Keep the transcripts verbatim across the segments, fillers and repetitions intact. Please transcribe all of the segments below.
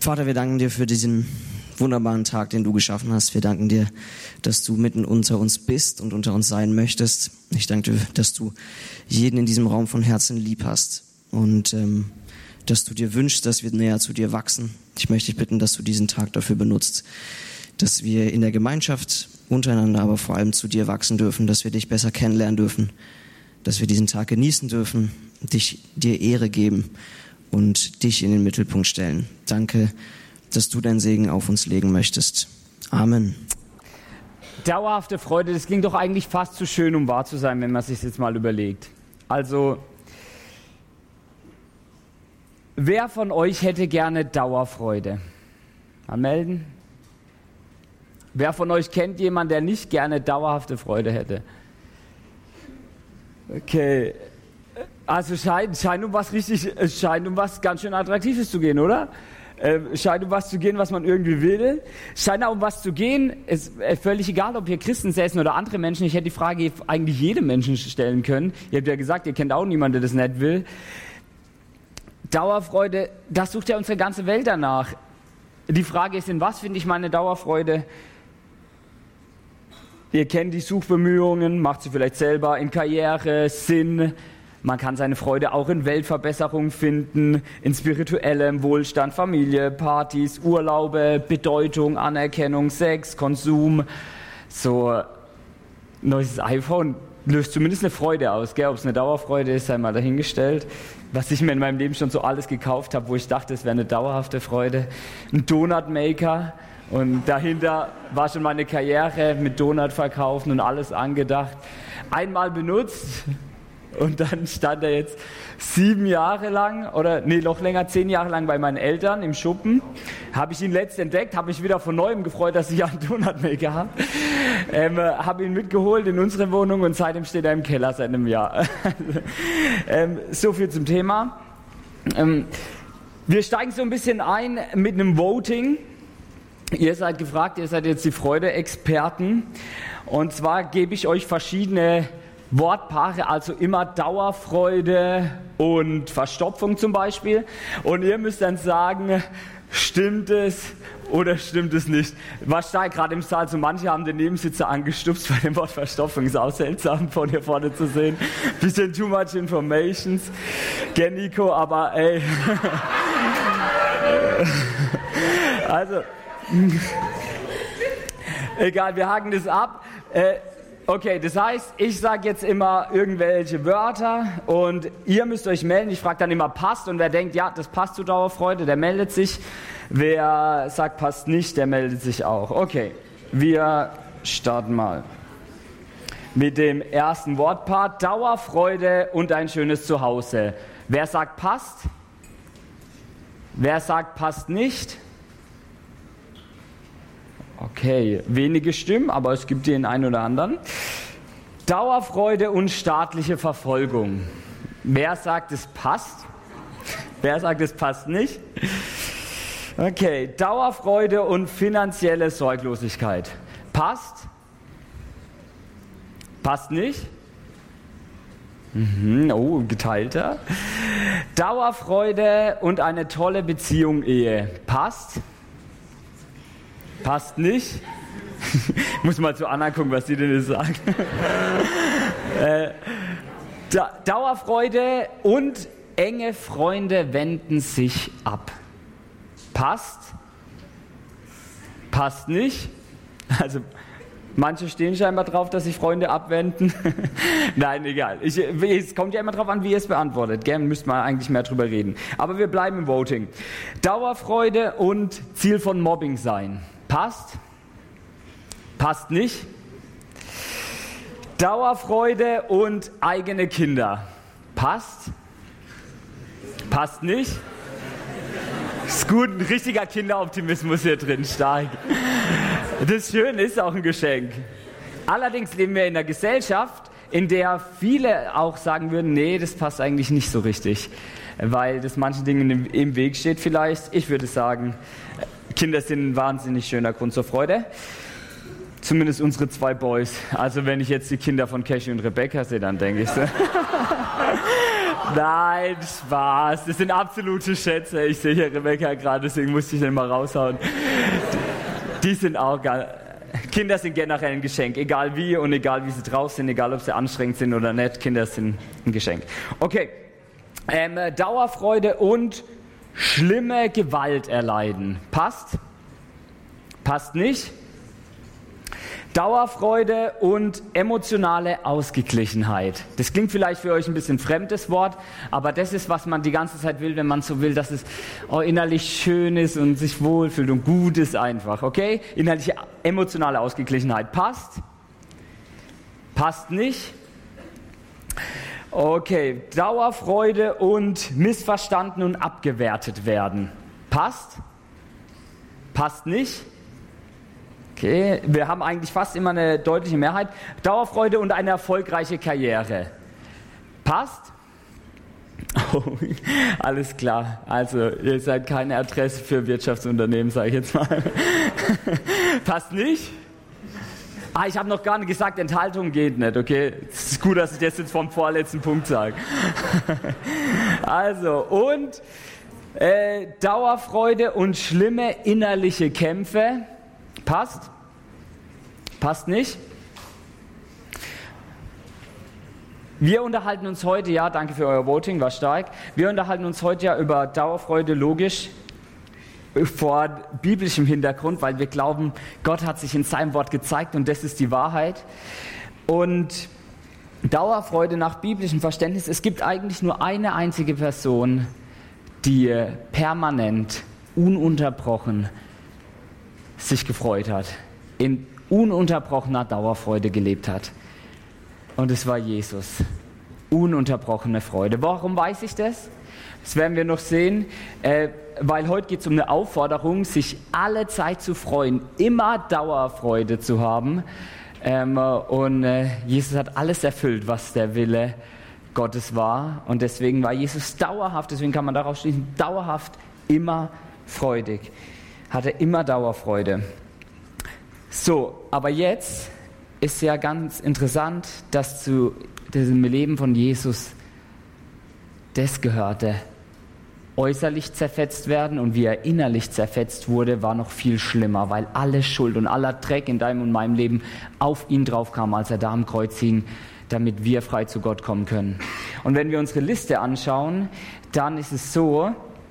Vater, wir danken dir für diesen wunderbaren Tag, den du geschaffen hast. Wir danken dir, dass du mitten unter uns bist und unter uns sein möchtest. Ich danke dir, dass du jeden in diesem Raum von Herzen lieb hast und ähm, dass du dir wünschst, dass wir näher zu dir wachsen. Ich möchte dich bitten, dass du diesen Tag dafür benutzt, dass wir in der Gemeinschaft untereinander, aber vor allem zu dir wachsen dürfen, dass wir dich besser kennenlernen dürfen, dass wir diesen Tag genießen dürfen, dich, dir Ehre geben und dich in den Mittelpunkt stellen. Danke, dass du deinen Segen auf uns legen möchtest. Amen. Dauerhafte Freude, das klingt doch eigentlich fast zu schön, um wahr zu sein, wenn man sich jetzt mal überlegt. Also, wer von euch hätte gerne Dauerfreude? Mal melden. Wer von euch kennt jemanden, der nicht gerne dauerhafte Freude hätte? Okay. Also scheint, scheint um was richtig, scheint um was ganz schön Attraktives zu gehen, oder? Äh, scheint um was zu gehen, was man irgendwie will. Scheint auch um was zu gehen. Ist äh, völlig egal, ob hier Christen säßen oder andere Menschen. Ich hätte die Frage eigentlich jedem Menschen stellen können. Ihr habt ja gesagt, ihr kennt auch niemanden, der das nicht will. Dauerfreude, das sucht ja unsere ganze Welt danach. Die Frage ist, in was finde ich meine Dauerfreude? Ihr kennt die Suchbemühungen, macht sie vielleicht selber, in Karriere, Sinn. Man kann seine Freude auch in Weltverbesserung finden, in spirituellem Wohlstand, Familie, Partys, Urlaube, Bedeutung, Anerkennung, Sex, Konsum. So ein neues iPhone löst zumindest eine Freude aus, gell? Ob es eine Dauerfreude ist, sei mal dahingestellt. Was ich mir in meinem Leben schon so alles gekauft habe, wo ich dachte, es wäre eine dauerhafte Freude. Ein Donut-Maker. Und dahinter war schon meine Karriere mit Donut verkaufen und alles angedacht. Einmal benutzt und dann stand er jetzt sieben Jahre lang oder nee, noch länger, zehn Jahre lang bei meinen Eltern im Schuppen. Habe ich ihn letzt entdeckt, habe mich wieder von Neuem gefreut, dass ich einen Donut-Maker habe. Ähm, habe ihn mitgeholt in unsere Wohnung und seitdem steht er im Keller seit einem Jahr. ähm, so viel zum Thema. Ähm, wir steigen so ein bisschen ein mit einem Voting. Ihr seid gefragt, ihr seid jetzt die Freude-Experten. Und zwar gebe ich euch verschiedene Wortpaare, also immer Dauerfreude und Verstopfung zum Beispiel. Und ihr müsst dann sagen, stimmt es oder stimmt es nicht? Was steigt gerade im Saal? So manche haben den Nebensitzer angestupst bei dem Wort Verstopfung. Ist auch seltsam von hier vorne zu sehen. Bisschen too much informations. Gern Nico, aber ey. Also... Egal, wir haken das ab. Äh, okay, das heißt, ich sage jetzt immer irgendwelche Wörter und ihr müsst euch melden. Ich frage dann immer, passt? Und wer denkt, ja, das passt zu Dauerfreude, der meldet sich. Wer sagt, passt nicht, der meldet sich auch. Okay, wir starten mal mit dem ersten Wortpaar. Dauerfreude und ein schönes Zuhause. Wer sagt, passt? Wer sagt, passt nicht? Okay, wenige Stimmen, aber es gibt den einen oder anderen. Dauerfreude und staatliche Verfolgung. Wer sagt, es passt? Wer sagt, es passt nicht? Okay, Dauerfreude und finanzielle Sorglosigkeit. Passt? Passt nicht? Mhm, oh, geteilter. Dauerfreude und eine tolle Beziehung, Ehe. Passt? Passt nicht. Ich muss mal zu Anna gucken, was sie denn jetzt sagt. äh, da, Dauerfreude und enge Freunde wenden sich ab. Passt? Passt nicht. Also manche stehen scheinbar drauf, dass sich Freunde abwenden. Nein, egal. Ich, es kommt ja immer drauf an, wie ihr es beantwortet. Gerne müsst man eigentlich mehr drüber reden. Aber wir bleiben im Voting. Dauerfreude und Ziel von Mobbing sein. Passt? Passt nicht? Dauerfreude und eigene Kinder. Passt? Passt nicht? Ist gut, ein richtiger Kinderoptimismus hier drin, stark. Das Schöne ist auch ein Geschenk. Allerdings leben wir in einer Gesellschaft, in der viele auch sagen würden, nee, das passt eigentlich nicht so richtig, weil das manchen Dingen im Weg steht vielleicht. Ich würde sagen, Kinder sind ein wahnsinnig schöner Grund zur Freude. Zumindest unsere zwei Boys. Also wenn ich jetzt die Kinder von Cashy und Rebecca sehe, dann denke ich so. Nein, Spaß. Das sind absolute Schätze. Ich sehe hier Rebecca gerade, deswegen musste ich den mal raushauen. Die, die sind auch geil. Kinder sind generell ein Geschenk, egal wie und egal wie sie drauf sind, egal ob sie anstrengend sind oder nicht. Kinder sind ein Geschenk. Okay, ähm, Dauerfreude und schlimme Gewalt erleiden. Passt? Passt nicht? Dauerfreude und emotionale Ausgeglichenheit. Das klingt vielleicht für euch ein bisschen fremdes Wort, aber das ist, was man die ganze Zeit will, wenn man so will, dass es oh, innerlich schön ist und sich wohlfühlt und gut ist einfach, okay? Innerliche emotionale Ausgeglichenheit. Passt? Passt nicht? Okay, Dauerfreude und missverstanden und abgewertet werden. Passt? Passt nicht? Okay, wir haben eigentlich fast immer eine deutliche Mehrheit. Dauerfreude und eine erfolgreiche Karriere. Passt? Oh, alles klar. Also, ihr seid keine Adresse für Wirtschaftsunternehmen, sage ich jetzt mal. Passt nicht? Ah, ich habe noch gar nicht gesagt, Enthaltung geht nicht, okay? Es ist gut, dass ich das jetzt vom vorletzten Punkt sage. Also, und äh, Dauerfreude und schlimme innerliche Kämpfe. Passt? Passt nicht? Wir unterhalten uns heute, ja, danke für euer Voting, war stark. Wir unterhalten uns heute ja über Dauerfreude, logisch, vor biblischem Hintergrund, weil wir glauben, Gott hat sich in seinem Wort gezeigt und das ist die Wahrheit. Und Dauerfreude nach biblischem Verständnis, es gibt eigentlich nur eine einzige Person, die permanent, ununterbrochen sich gefreut hat, in ununterbrochener Dauerfreude gelebt hat. Und es war Jesus. Ununterbrochene Freude. Warum weiß ich das? Das werden wir noch sehen, äh, weil heute geht es um eine Aufforderung, sich alle Zeit zu freuen, immer Dauerfreude zu haben. Ähm, und äh, Jesus hat alles erfüllt, was der Wille Gottes war. Und deswegen war Jesus dauerhaft, deswegen kann man darauf schließen, dauerhaft immer freudig. Hatte immer Dauerfreude. So, aber jetzt ist ja ganz interessant, dass zu diesem Leben von Jesus das gehörte. Äußerlich zerfetzt werden und wie er innerlich zerfetzt wurde, war noch viel schlimmer, weil alle Schuld und aller Dreck in deinem und meinem Leben auf ihn draufkam, als er da am Kreuz hing, damit wir frei zu Gott kommen können. Und wenn wir unsere Liste anschauen, dann ist es so,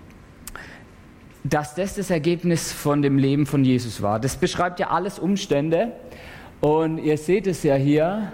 dass das das Ergebnis von dem Leben von Jesus war. Das beschreibt ja alles Umstände und ihr seht es ja hier,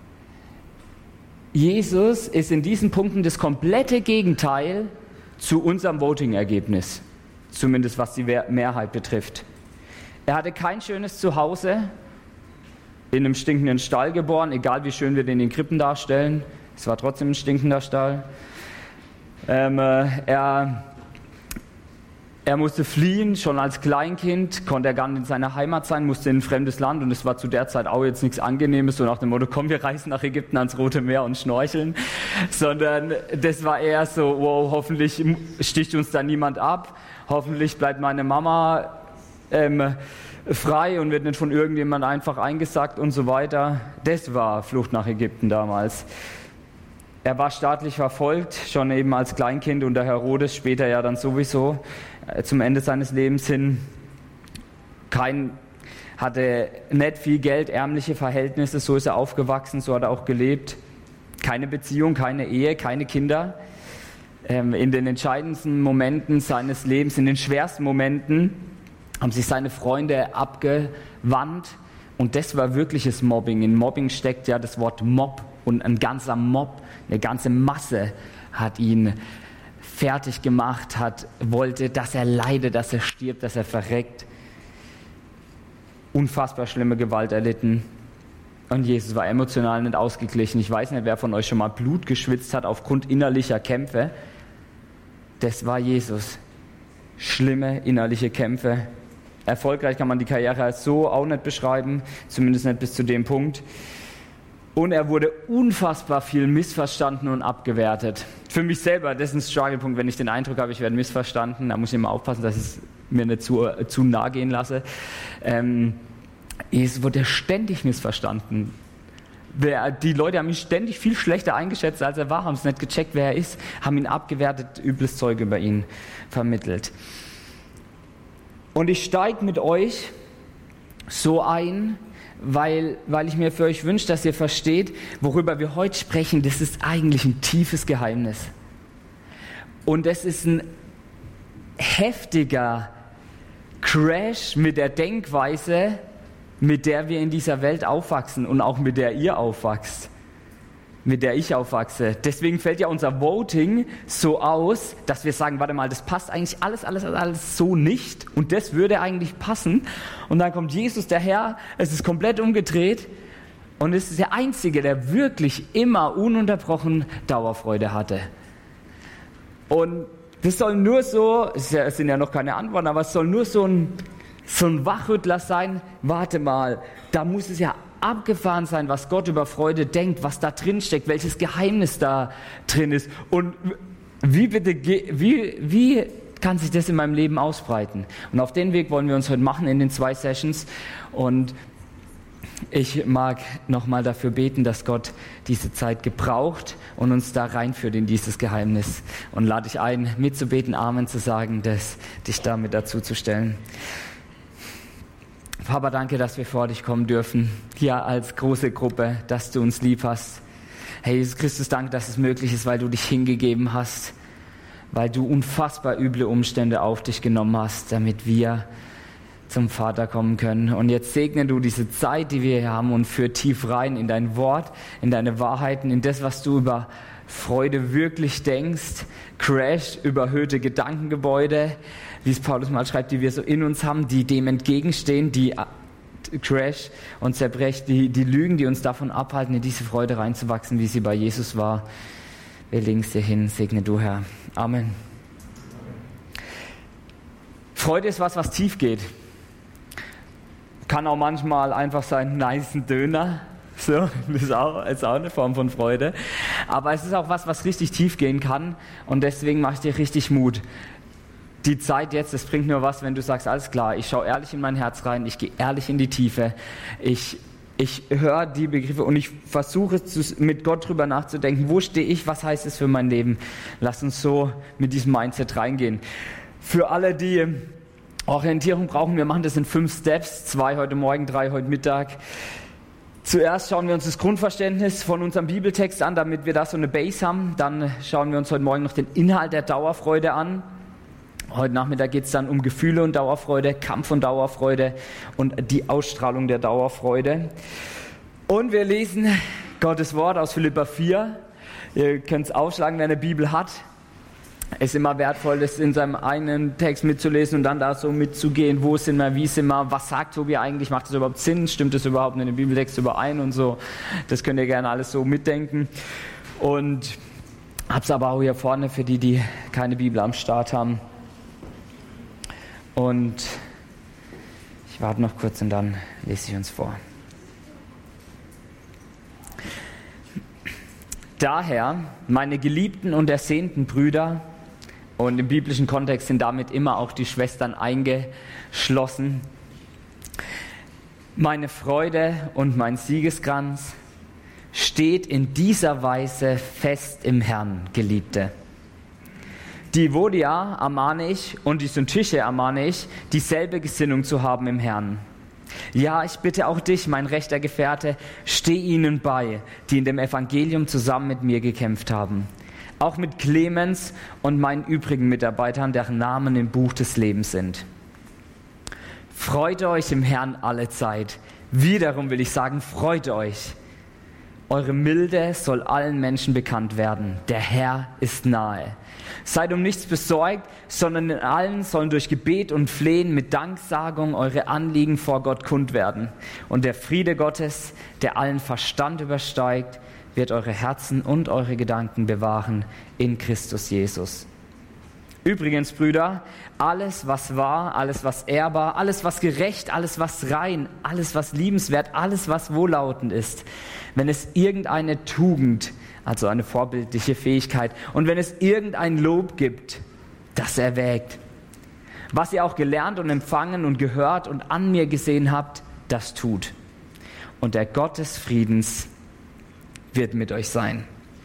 Jesus ist in diesen Punkten das komplette Gegenteil zu unserem Voting-Ergebnis, zumindest was die Mehrheit betrifft. Er hatte kein schönes Zuhause, in einem stinkenden Stall geboren, egal wie schön wir den in den Krippen darstellen, es war trotzdem ein stinkender Stall. Ähm, äh, er Er musste fliehen, schon als Kleinkind, konnte er gar nicht in seiner Heimat sein, musste in ein fremdes Land und es war zu der Zeit auch jetzt nichts Angenehmes, so nach dem Motto, komm, wir reisen nach Ägypten ans Rote Meer und schnorcheln, sondern das war eher so, wow, hoffentlich sticht uns da niemand ab, hoffentlich bleibt meine Mama ähm, frei und wird nicht von irgendjemand einfach eingesackt und so weiter. Das war Flucht nach Ägypten damals. Er war staatlich verfolgt, schon eben als Kleinkind unter Herodes, später ja dann sowieso äh, zum Ende seines Lebens hin. Kein, hatte nicht viel Geld, ärmliche Verhältnisse, so ist er aufgewachsen, so hat er auch gelebt. Keine Beziehung, keine Ehe, keine Kinder. Ähm, in den entscheidendsten Momenten seines Lebens, in den schwersten Momenten, haben sich seine Freunde abgewandt. Und das war wirkliches Mobbing. In Mobbing steckt ja das Wort Mob. Und ein ganzer Mob, eine ganze Masse hat ihn fertig gemacht, hat, wollte, dass er leidet, dass er stirbt, dass er verreckt. Unfassbar schlimme Gewalt erlitten. Und Jesus war emotional nicht ausgeglichen. Ich weiß nicht, wer von euch schon mal Blut geschwitzt hat aufgrund innerlicher Kämpfe. Das war Jesus. Schlimme innerliche Kämpfe. Erfolgreich kann man die Karriere so auch nicht beschreiben, zumindest nicht bis zu dem Punkt. Und er wurde unfassbar viel missverstanden und abgewertet. Für mich selber, das ist ein Struggle-Punkt, wenn ich den Eindruck habe, ich werde missverstanden, da muss ich immer aufpassen, dass ich es mir nicht zu, zu nah gehen lasse. Ähm, es wurde ständig missverstanden. Wer, die Leute haben ihn ständig viel schlechter eingeschätzt, als er war, haben es nicht gecheckt, wer er ist, haben ihn abgewertet, übles Zeug über ihn vermittelt. Und ich steige mit euch so ein, weil, weil ich mir für euch wünsche, dass ihr versteht, worüber wir heute sprechen, das ist eigentlich ein tiefes Geheimnis. Und es ist ein heftiger Crash mit der Denkweise, mit der wir in dieser Welt aufwachsen und auch mit der ihr aufwachst, mit der ich aufwachse. Deswegen fällt ja unser Voting so aus, dass wir sagen, warte mal, das passt eigentlich alles, alles, alles so nicht und das würde eigentlich passen. Und dann kommt Jesus, der Herr, es ist komplett umgedreht und es ist der Einzige, der wirklich immer ununterbrochen Dauerfreude hatte. Und das soll nur so, es sind ja noch keine Antworten, aber es soll nur so ein So ein Wachrüttler sein, warte mal, da muss es ja abgefahren sein, was Gott über Freude denkt, was da drin steckt, welches Geheimnis da drin ist. Und wie bitte, wie, wie kann sich das in meinem Leben ausbreiten? Und auf den Weg wollen wir uns heute machen in den zwei Sessions. Und ich mag nochmal dafür beten, dass Gott diese Zeit gebraucht und uns da reinführt in dieses Geheimnis. Und lade dich ein, mitzubeten, Amen zu sagen, das, dich damit dazu zu stellen. Papa, danke, dass wir vor dich kommen dürfen, hier als große Gruppe, dass du uns lieb hast. Herr Jesus Christus, danke, dass es möglich ist, weil du dich hingegeben hast, weil du unfassbar üble Umstände auf dich genommen hast, damit wir zum Vater kommen können. Und jetzt segne du diese Zeit, die wir hier haben und führ tief rein in dein Wort, in deine Wahrheiten, in das, was du über Freude wirklich denkst. Crash, überhöhte Gedankengebäude, wie es Paulus mal schreibt, die wir so in uns haben, die dem entgegenstehen, die Crash und zerbrecht, die, die Lügen, die uns davon abhalten, in diese Freude reinzuwachsen, wie sie bei Jesus war. Wir legen es dir hin, segne du, Herr. Amen. Freude ist was, was tief geht. Kann auch manchmal einfach sein, nice Döner. So, das ist auch, ist auch eine Form von Freude. Aber es ist auch was, was richtig tief gehen kann. Und deswegen mache ich dir richtig Mut. Die Zeit jetzt, das bringt nur was, wenn du sagst, alles klar, ich schaue ehrlich in mein Herz rein, ich gehe ehrlich in die Tiefe. Ich, ich höre die Begriffe und ich versuche mit Gott drüber nachzudenken, wo stehe ich, was heißt es für mein Leben. Lass uns so mit diesem Mindset reingehen. Für alle, die Orientierung brauchen, wir machen das in fünf Steps, zwei heute Morgen, drei heute Mittag. Zuerst schauen wir uns das Grundverständnis von unserem Bibeltext an, damit wir da so eine Base haben. Dann schauen wir uns heute Morgen noch den Inhalt der Dauerfreude an. Heute Nachmittag geht es dann um Gefühle und Dauerfreude, Kampf und Dauerfreude und die Ausstrahlung der Dauerfreude. Und wir lesen Gottes Wort aus Philipper vier. Ihr könnt es aufschlagen, wer eine Bibel hat. Es ist immer wertvoll, das in seinem eigenen Text mitzulesen und dann da so mitzugehen, wo sind wir, wie sind wir, was sagt Tobi eigentlich, macht das überhaupt Sinn, stimmt das überhaupt mit dem Bibeltext überein und so. Das könnt ihr gerne alles so mitdenken. Und hab's aber auch hier vorne für die, die keine Bibel am Start haben. Und ich warte noch kurz und dann lese ich uns vor. Daher, meine geliebten und ersehnten Brüder, und im biblischen Kontext sind damit immer auch die Schwestern eingeschlossen, meine Freude und mein Siegeskranz steht in dieser Weise fest im Herrn, Geliebte. Die Evodia ermahne ich und die Syntyche ermahne ich, dieselbe Gesinnung zu haben im Herrn. Ja, ich bitte auch dich, mein rechter Gefährte, steh ihnen bei, die in dem Evangelium zusammen mit mir gekämpft haben. Auch mit Clemens und meinen übrigen Mitarbeitern, deren Namen im Buch des Lebens sind. Freut euch im Herrn alle Zeit. Wiederum will ich sagen, freut euch. Eure Milde soll allen Menschen bekannt werden. Der Herr ist nahe. Seid um nichts besorgt, sondern in allen sollen durch Gebet und Flehen mit Danksagung eure Anliegen vor Gott kund werden. Und der Friede Gottes, der allen Verstand übersteigt, wird eure Herzen und eure Gedanken bewahren in Christus Jesus. Übrigens, Brüder, alles, was wahr, alles, was ehrbar, alles, was gerecht, alles, was rein, alles, was liebenswert, alles, was wohllautend ist, wenn es irgendeine Tugend, also eine vorbildliche Fähigkeit, und wenn es irgendein Lob gibt, das erwägt. Was ihr auch gelernt und empfangen und gehört und an mir gesehen habt, das tut. Und der Gott des Friedens wird mit euch sein.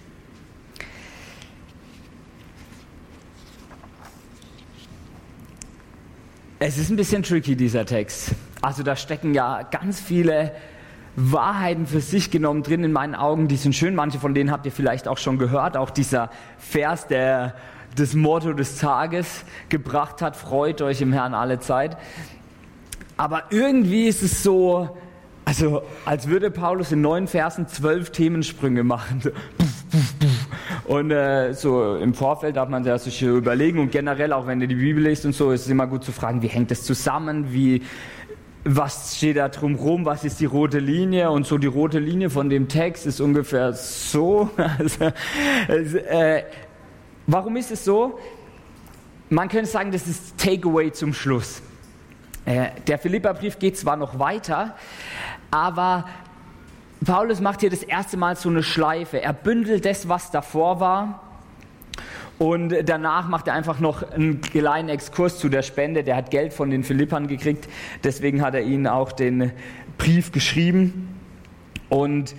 Es ist ein bisschen tricky, dieser Text. Also da stecken ja ganz viele Wahrheiten für sich genommen drin in meinen Augen. Die sind schön, manche von denen habt ihr vielleicht auch schon gehört. Auch dieser Vers, der das Motto des Tages gebracht hat, freut euch im Herrn alle Zeit. Aber irgendwie ist es so, also als würde Paulus in neun Versen zwölf Themensprünge machen. Und äh, so im Vorfeld darf man sich überlegen und generell, auch wenn ihr die Bibel lest und so, ist es immer gut zu fragen, wie hängt das zusammen, wie, was steht da drum rum, was ist die rote Linie? Und so die rote Linie von dem Text ist ungefähr so. Also, äh, warum ist es so? Man könnte sagen, das ist Takeaway zum Schluss. Äh, der Philipperbrief geht zwar noch weiter, aber Paulus macht hier das erste Mal so eine Schleife. Er bündelt das, was davor war, und danach macht er einfach noch einen kleinen Exkurs zu der Spende. Der hat Geld von den Philippern gekriegt, deswegen hat er ihnen auch den Brief geschrieben und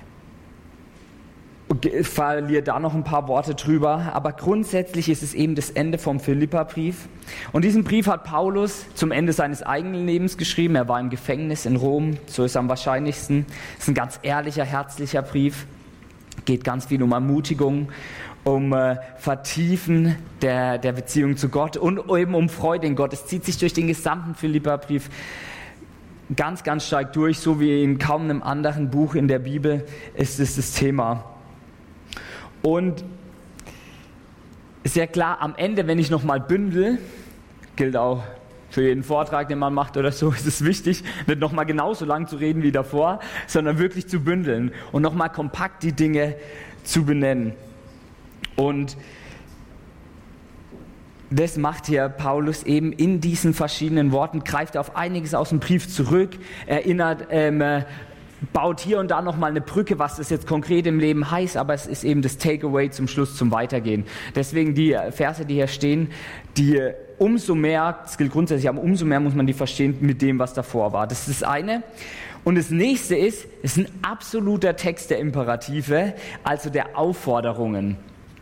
verliere da noch ein paar Worte drüber, aber grundsätzlich ist es eben das Ende vom Philipperbrief. Und diesen Brief hat Paulus zum Ende seines eigenen Lebens geschrieben. Er war im Gefängnis in Rom, so ist es am wahrscheinlichsten. Es ist ein ganz ehrlicher, herzlicher Brief. Geht ganz viel um Ermutigung, um äh, Vertiefen der, der Beziehung zu Gott und eben um Freude in Gott. Es zieht sich durch den gesamten Philipperbrief ganz, ganz stark durch, so wie in kaum einem anderen Buch in der Bibel ist es das Thema. Und sehr klar, am Ende, wenn ich nochmal bündel, gilt auch für jeden Vortrag, den man macht oder so, ist es wichtig, nicht nochmal genauso lang zu reden wie davor, sondern wirklich zu bündeln und nochmal kompakt die Dinge zu benennen. Und das macht hier Paulus eben in diesen verschiedenen Worten, greift auf einiges aus dem Brief zurück, erinnert, ähm, baut hier und da nochmal eine Brücke, was das jetzt konkret im Leben heißt, aber es ist eben das Takeaway zum Schluss, zum Weitergehen. Deswegen die Verse, die hier stehen, die umso mehr, das gilt grundsätzlich, aber umso mehr muss man die verstehen mit dem, was davor war. Das ist das eine. Und das nächste ist, es ist ein absoluter Text der Imperative, also der Aufforderungen.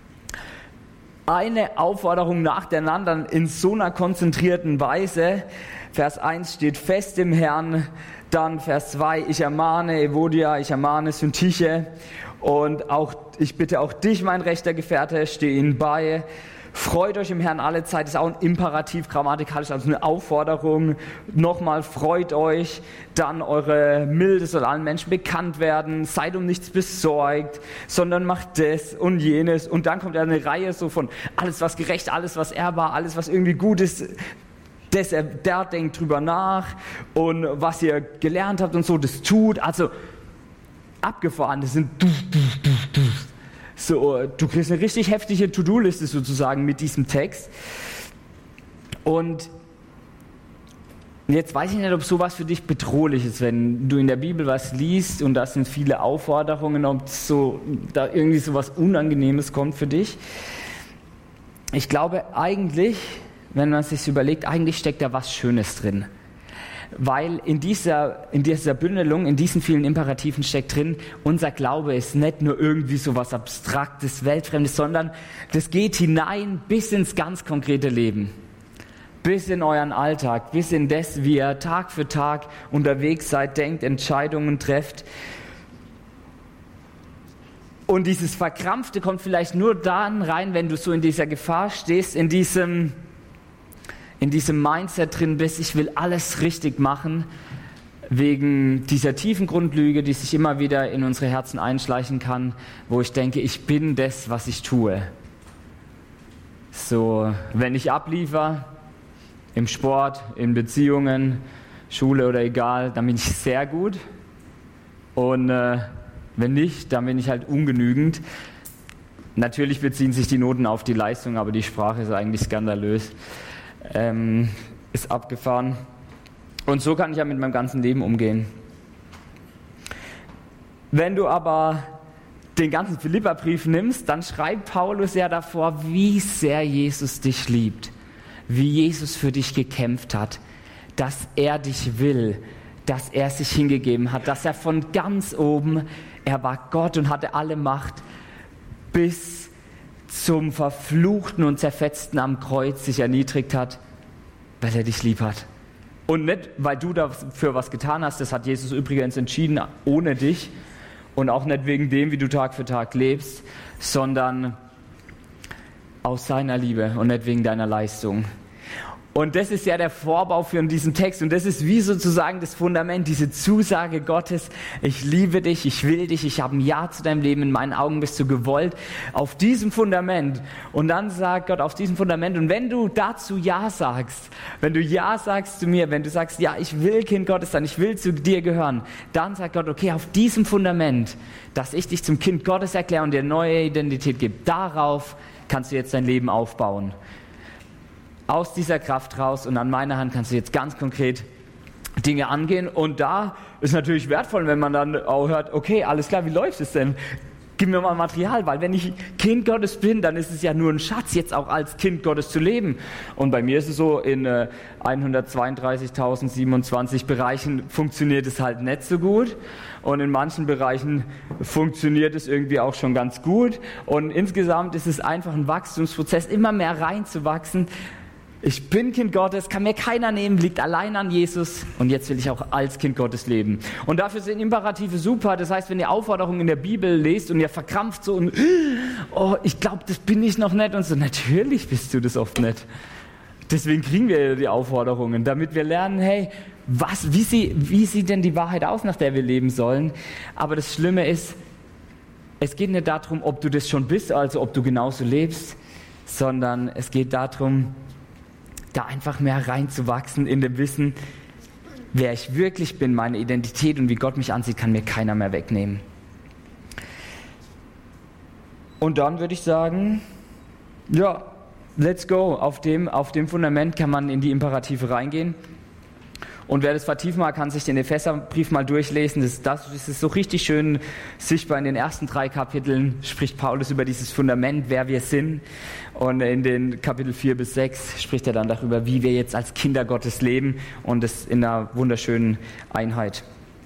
Eine Aufforderung nacheinander in so einer konzentrierten Weise. Vers eins steht fest im Herrn, dann Vers zwei, ich ermahne Evodia, ich ermahne Syntyche und auch ich bitte auch dich, mein rechter Gefährte, steh ihnen bei. Freut euch im Herrn alle Zeit, das ist auch ein Imperativ grammatikalisch, also eine Aufforderung. Nochmal, freut euch, dann eure Milde soll allen Menschen bekannt werden, seid um nichts besorgt, sondern macht das und jenes. Und dann kommt ja eine Reihe so von alles, was gerecht, alles, was ehrbar, alles, was irgendwie gut ist. Das, der denkt drüber nach und was ihr gelernt habt und so, das tut. Also abgefahren, das sind so, du kriegst eine richtig heftige To-Do-Liste sozusagen mit diesem Text. Und jetzt weiß ich nicht, ob sowas für dich bedrohlich ist, wenn du in der Bibel was liest und da sind viele Aufforderungen, ob so, da irgendwie sowas Unangenehmes kommt für dich. Ich glaube eigentlich, wenn man sich überlegt, eigentlich steckt da was Schönes drin. Weil in dieser, in dieser Bündelung, in diesen vielen Imperativen steckt drin, unser Glaube ist nicht nur irgendwie so was Abstraktes, Weltfremdes, sondern das geht hinein bis ins ganz konkrete Leben. Bis in euren Alltag, bis in das, wie ihr Tag für Tag unterwegs seid, denkt, Entscheidungen trefft. Und dieses Verkrampfte kommt vielleicht nur dann rein, wenn du so in dieser Gefahr stehst, in diesem... in diesem Mindset drin bist, ich will alles richtig machen, wegen dieser tiefen Grundlüge, die sich immer wieder in unsere Herzen einschleichen kann, wo ich denke, ich bin das, was ich tue. So, wenn ich abliefere, im Sport, in Beziehungen, Schule oder egal, dann bin ich sehr gut. Und äh, wenn nicht, dann bin ich halt ungenügend. Natürlich beziehen sich die Noten auf die Leistung, aber die Sprache ist eigentlich skandalös. Ähm, ist abgefahren. Und so kann ich ja mit meinem ganzen Leben umgehen. Wenn du aber den ganzen Philipperbrief nimmst, dann schreibt Paulus ja davor, wie sehr Jesus dich liebt, wie Jesus für dich gekämpft hat, dass er dich will, dass er sich hingegeben hat, dass er von ganz oben, er war Gott und hatte alle Macht, bis zum Verfluchten und Zerfetzten am Kreuz sich erniedrigt hat, weil er dich lieb hat. Und nicht, weil du dafür was getan hast, das hat Jesus übrigens entschieden, ohne dich. Und auch nicht wegen dem, wie du Tag für Tag lebst, sondern aus seiner Liebe und nicht wegen deiner Leistung. Und das ist ja der Vorbau für diesen Text. Und das ist wie sozusagen das Fundament, diese Zusage Gottes. Ich liebe dich, ich will dich, ich habe ein Ja zu deinem Leben. In meinen Augen bist du gewollt. Auf diesem Fundament. Und dann sagt Gott, auf diesem Fundament. Und wenn du dazu Ja sagst, wenn du Ja sagst zu mir, wenn du sagst, ja, ich will Kind Gottes sein, ich will zu dir gehören, dann sagt Gott, okay, auf diesem Fundament, dass ich dich zum Kind Gottes erkläre und dir neue Identität gebe, darauf kannst du jetzt dein Leben aufbauen. Aus dieser Kraft raus und an meiner Hand kannst du jetzt ganz konkret Dinge angehen. Und da ist natürlich wertvoll, wenn man dann auch hört, okay, alles klar, wie läuft es denn? Gib mir mal Material, weil wenn ich Kind Gottes bin, dann ist es ja nur ein Schatz, jetzt auch als Kind Gottes zu leben. Und bei mir ist es so, in äh, hundertzweiunddreißigtausendsiebenundzwanzig Bereichen funktioniert es halt nicht so gut. Und in manchen Bereichen funktioniert es irgendwie auch schon ganz gut. Und insgesamt ist es einfach ein Wachstumsprozess, immer mehr reinzuwachsen. Ich bin Kind Gottes, kann mir keiner nehmen, liegt allein an Jesus und jetzt will ich auch als Kind Gottes leben. Und dafür sind Imperative super, das heißt, wenn ihr Aufforderungen in der Bibel lest und ihr verkrampft so und oh, ich glaube, das bin ich noch nicht und so, natürlich bist du das oft nicht. Deswegen kriegen wir die Aufforderungen, damit wir lernen, hey, was, wie, sie, wie sieht denn die Wahrheit aus, nach der wir leben sollen? Aber das Schlimme ist, es geht nicht darum, ob du das schon bist, also ob du genauso lebst, sondern es geht darum, da einfach mehr reinzuwachsen in dem Wissen, wer ich wirklich bin, meine Identität und wie Gott mich ansieht, kann mir keiner mehr wegnehmen. Und dann würde ich sagen, ja, let's go. Auf dem, auf dem Fundament kann man in die Imperative reingehen. Und wer das vertiefen mag, kann sich den Epheserbrief mal durchlesen. Das, das, das ist so richtig schön sichtbar. In den ersten drei Kapiteln spricht Paulus über dieses Fundament, wer wir sind. Und in den Kapitel vier bis sechs spricht er dann darüber, wie wir jetzt als Kinder Gottes leben. Und das in einer wunderschönen Einheit.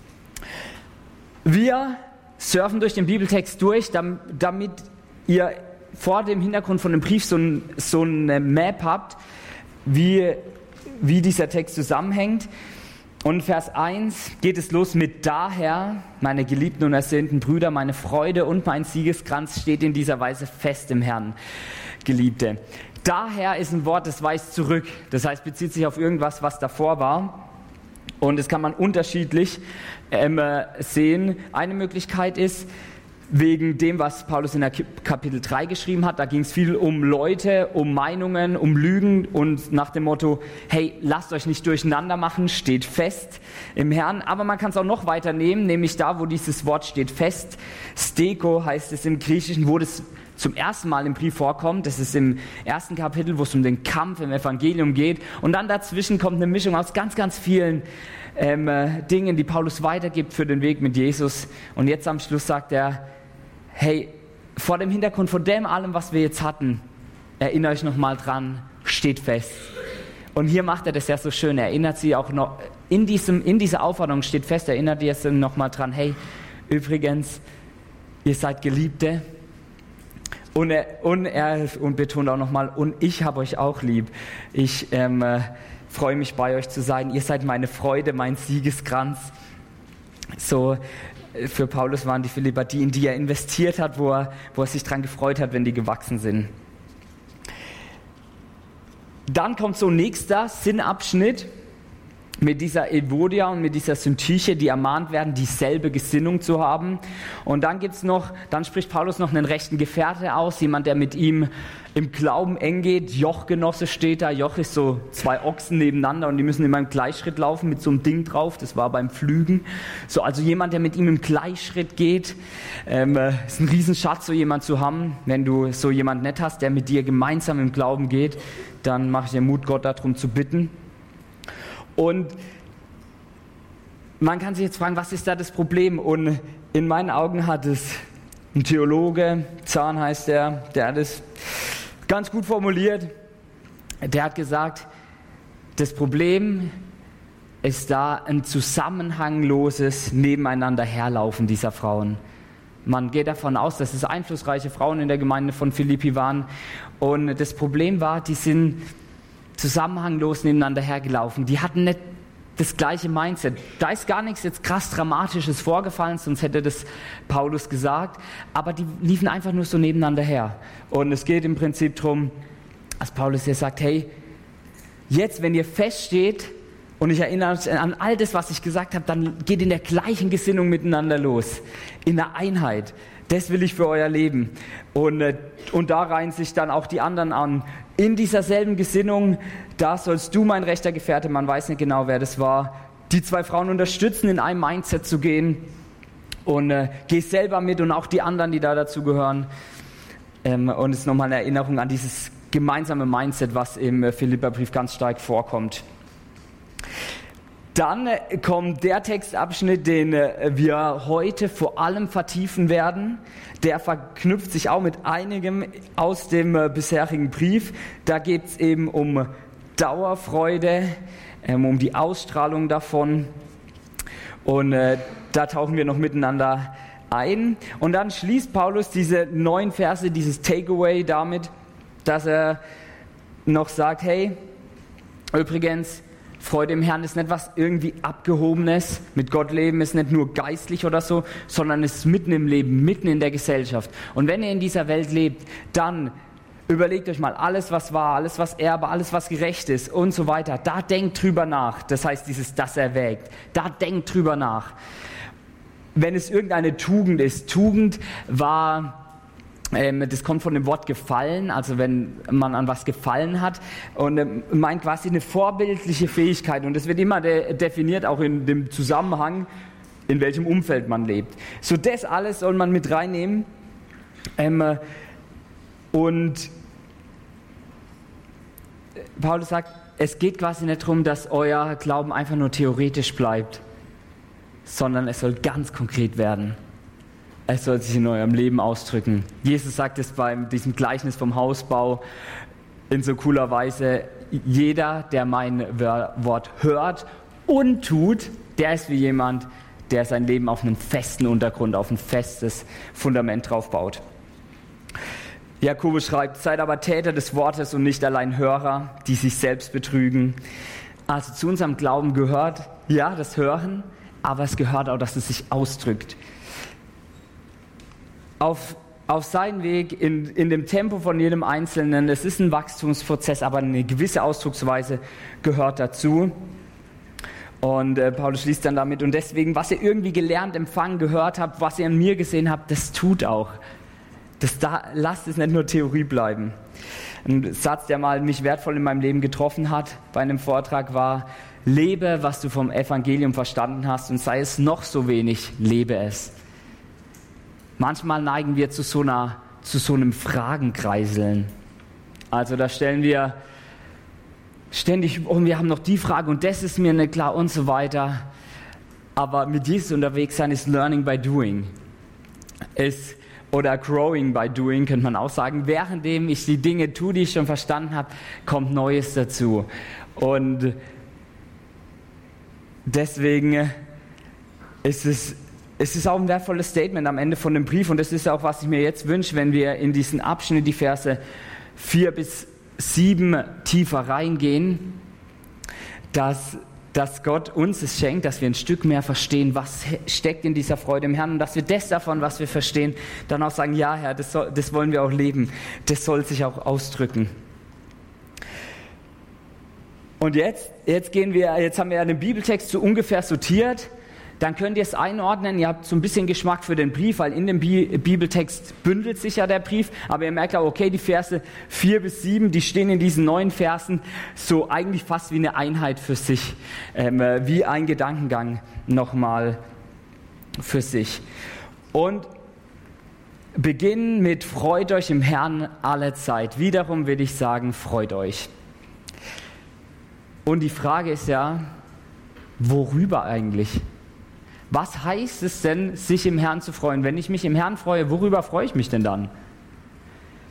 Wir surfen durch den Bibeltext durch, damit ihr vor dem Hintergrund von dem Brief so, ein, so eine Map habt, wie wie dieser Text zusammenhängt. Und Vers eins geht es los mit daher, meine geliebten und ersehnten Brüder, meine Freude und mein Siegeskranz steht in dieser Weise fest im Herrn, Geliebte. Daher ist ein Wort, das weist zurück. Das heißt, bezieht sich auf irgendwas, was davor war. Und das kann man unterschiedlich ähm, sehen. Eine Möglichkeit ist, wegen dem, was Paulus in der Kapitel drei geschrieben hat. Da ging es viel um Leute, um Meinungen, um Lügen und nach dem Motto, hey, lasst euch nicht durcheinander machen, steht fest im Herrn. Aber man kann es auch noch weiter nehmen, nämlich da, wo dieses Wort steht fest. Steko heißt es im Griechischen, wo das zum ersten Mal im Brief vorkommt. Das ist im ersten Kapitel, wo es um den Kampf im Evangelium geht. Und dann dazwischen kommt eine Mischung aus ganz, ganz vielen ähm, Dingen, die Paulus weitergibt für den Weg mit Jesus. Und jetzt am Schluss sagt er, hey, vor dem Hintergrund von dem allem, was wir jetzt hatten, erinnert euch nochmal dran, steht fest. Und hier macht er das ja so schön, er erinnert sie auch noch, in, diesem, in dieser Aufforderung steht fest, erinnert ihr sie nochmal dran, hey, übrigens, ihr seid Geliebte. Und er, und er und betont auch nochmal, und ich habe euch auch lieb. Ich ähm, äh, freue mich, bei euch zu sein. Ihr seid meine Freude, mein Siegeskranz. So, für Paulus waren die Philipper die, in die er investiert hat, wo er, wo er sich dran gefreut hat, wenn die gewachsen sind. Dann kommt so ein nächster Sinnabschnitt mit dieser Evodia und mit dieser Syntyche, die ermahnt werden, dieselbe Gesinnung zu haben. Und dann gibt's noch, dann spricht Paulus noch einen rechten Gefährte aus, jemand, der mit ihm im Glauben eng geht. Jochgenosse steht da. Joch ist so zwei Ochsen nebeneinander und die müssen immer im Gleichschritt laufen mit so einem Ding drauf. Das war beim Pflügen. So, also jemand, der mit ihm im Gleichschritt geht. Ähm, ist ein Riesenschatz, so jemand zu haben. Wenn du so jemand nicht hast, der mit dir gemeinsam im Glauben geht, dann mach ich dir Mut, Gott darum zu bitten. Und man kann sich jetzt fragen, was ist da das Problem? Und in meinen Augen hat es ein Theologe, Zahn heißt er, der hat es ganz gut formuliert. Der hat gesagt, das Problem ist da ein zusammenhangloses Nebeneinanderherlaufen dieser Frauen. Man geht davon aus, dass es einflussreiche Frauen in der Gemeinde von Philippi waren. Und das Problem war, die sind zusammenhanglos nebeneinander hergelaufen. Die hatten nicht das gleiche Mindset. Da ist gar nichts jetzt krass Dramatisches vorgefallen, sonst hätte das Paulus gesagt. Aber die liefen einfach nur so nebeneinander her. Und es geht im Prinzip darum, dass Paulus hier sagt, hey, jetzt, wenn ihr feststeht, und ich erinnere euch an all das, was ich gesagt habe, dann geht in der gleichen Gesinnung miteinander los. In der Einheit. Das will ich für euer Leben. Und, äh, und da reihen sich dann auch die anderen an. In dieser selben Gesinnung, da sollst du, mein rechter Gefährte, man weiß nicht genau, wer das war, die zwei Frauen unterstützen, in einem Mindset zu gehen. Und äh, geh selber mit und auch die anderen, die da dazu gehören. Ähm, und es ist nochmal eine Erinnerung an dieses gemeinsame Mindset, was im äh, Philipperbrief ganz stark vorkommt. Dann kommt der Textabschnitt, den wir heute vor allem vertiefen werden. Der verknüpft sich auch mit einigem aus dem bisherigen Brief. Da geht es eben um Dauerfreude, um die Ausstrahlung davon. Und da tauchen wir noch miteinander ein. Und dann schließt Paulus diese neun Verse, dieses Takeaway damit, dass er noch sagt, hey, übrigens, Freude im Herrn ist nicht was irgendwie Abgehobenes. Mit Gott leben ist nicht nur geistlich oder so, sondern ist mitten im Leben, mitten in der Gesellschaft. Und wenn ihr in dieser Welt lebt, dann überlegt euch mal alles, was war, alles, was Erbe, alles, was gerecht ist und so weiter. Da denkt drüber nach. Das heißt, dieses das erwägt. Da denkt drüber nach. Wenn es irgendeine Tugend ist, Tugend war... Das kommt von dem Wort gefallen, also wenn man an was gefallen hat, und meint quasi eine vorbildliche Fähigkeit. Und das wird immer de- definiert, auch in dem Zusammenhang, in welchem Umfeld man lebt. So das alles soll man mit reinnehmen. Ähm, und Paulus sagt, es geht quasi nicht darum, dass euer Glauben einfach nur theoretisch bleibt, sondern es soll ganz konkret werden. Es soll sich in eurem Leben ausdrücken. Jesus sagt es bei diesem Gleichnis vom Hausbau in so cooler Weise, jeder, der mein Wort hört und tut, der ist wie jemand, der sein Leben auf einen festen Untergrund, auf ein festes Fundament drauf baut. Jakobus schreibt, seid aber Täter des Wortes und nicht allein Hörer, die sich selbst betrügen. Also zu unserem Glauben gehört, ja, das Hören, aber es gehört auch, dass es sich ausdrückt. Auf, auf seinen Weg, in, in dem Tempo von jedem Einzelnen. Es ist ein Wachstumsprozess, aber eine gewisse Ausdrucksweise gehört dazu. Und äh, Paulus schließt dann damit, und deswegen, was ihr irgendwie gelernt, empfangen, gehört habt, was ihr an mir gesehen habt, das tut auch. Das da, lasst es nicht nur Theorie bleiben. Ein Satz, der mal mich wertvoll in meinem Leben getroffen hat, bei einem Vortrag war, lebe, was du vom Evangelium verstanden hast, und sei es noch so wenig, lebe es. Manchmal neigen wir zu so, einer, zu so einem Fragenkreiseln. Also da stellen wir ständig, oh, wir haben noch die Frage und das ist mir nicht klar und so weiter. Aber mit Jesus unterwegs sein ist Learning by Doing. Ist, oder Growing by Doing könnte man auch sagen. Währenddem ich die Dinge tue, die ich schon verstanden habe, kommt Neues dazu. Und deswegen ist es Es ist auch ein wertvolles Statement am Ende von dem Brief, und das ist auch, was ich mir jetzt wünsche, wenn wir in diesen Abschnitt, die Verse vier bis sieben tiefer reingehen, dass, dass Gott uns es schenkt, dass wir ein Stück mehr verstehen, was steckt in dieser Freude im Herrn, und dass wir das davon, was wir verstehen, dann auch sagen, ja Herr, das, soll, das wollen wir auch leben, das soll sich auch ausdrücken. Und jetzt, jetzt, gehen wir, jetzt haben wir ja den Bibeltext so ungefähr sortiert. Dann könnt ihr es einordnen, ihr habt so ein bisschen Geschmack für den Brief, weil in dem Bi- Bibeltext bündelt sich ja der Brief, aber ihr merkt auch, okay, die Verse vier bis sieben, die stehen in diesen neun Versen so eigentlich fast wie eine Einheit für sich, ähm, wie ein Gedankengang nochmal für sich. Und beginnen mit freut euch im Herrn alle Zeit. Wiederum will ich sagen, freut euch. Und die Frage ist ja, worüber eigentlich? Was heißt es denn, sich im Herrn zu freuen? Wenn ich mich im Herrn freue, worüber freue ich mich denn dann?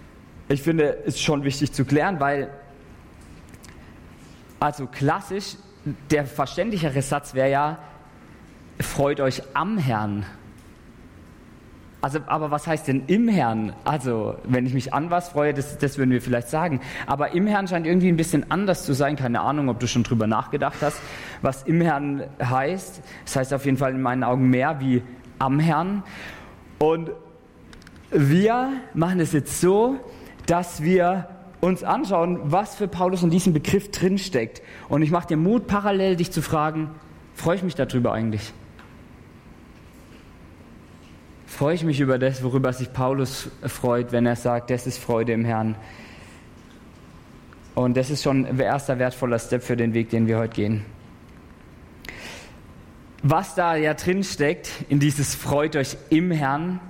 Ich finde, es ist schon wichtig zu klären, weil, also klassisch der verständlichere Satz wäre ja, freut euch am Herrn. Also, aber was heißt denn im Herrn? Also, wenn ich mich an was freue, das, das würden wir vielleicht sagen. Aber im Herrn scheint irgendwie ein bisschen anders zu sein. Keine Ahnung, ob du schon drüber nachgedacht hast, was im Herrn heißt. Das heißt auf jeden Fall in meinen Augen mehr wie am Herrn. Und wir machen es jetzt so, dass wir uns anschauen, was für Paulus in diesem Begriff drinsteckt. Und ich mache dir Mut, parallel dich zu fragen, freue ich mich darüber eigentlich? Freue ich mich über das, worüber sich Paulus freut, wenn er sagt, das ist Freude im Herrn. Und das ist schon ein erster wertvoller Step für den Weg, den wir heute gehen. Was da ja drin steckt, in dieses Freut euch im Herrn,